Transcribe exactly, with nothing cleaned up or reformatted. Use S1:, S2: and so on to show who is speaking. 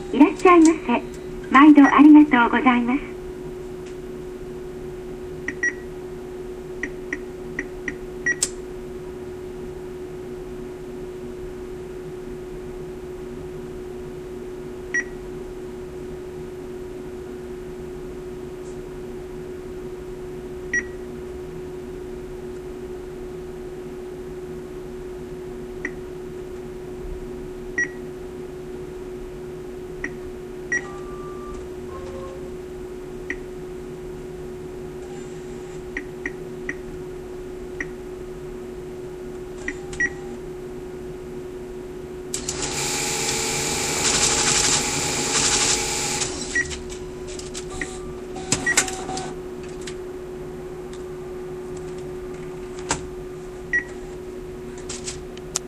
S1: いらっしゃいませ。毎度ありがとうございます。